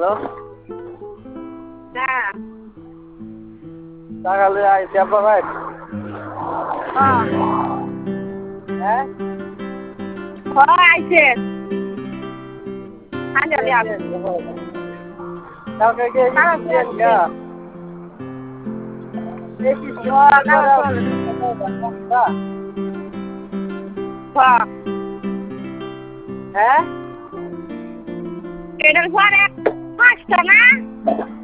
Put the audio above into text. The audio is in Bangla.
হ্যালো হ্যাঁ টাকা লই আইছি আপনার ভাই হ্যাঁ হ্যাঁ আইছে আঞ্জলি আসে কালকে গিয়ে টাকা দিয়েন গা এই কি হ্যাঁ এটার পরে 5টা না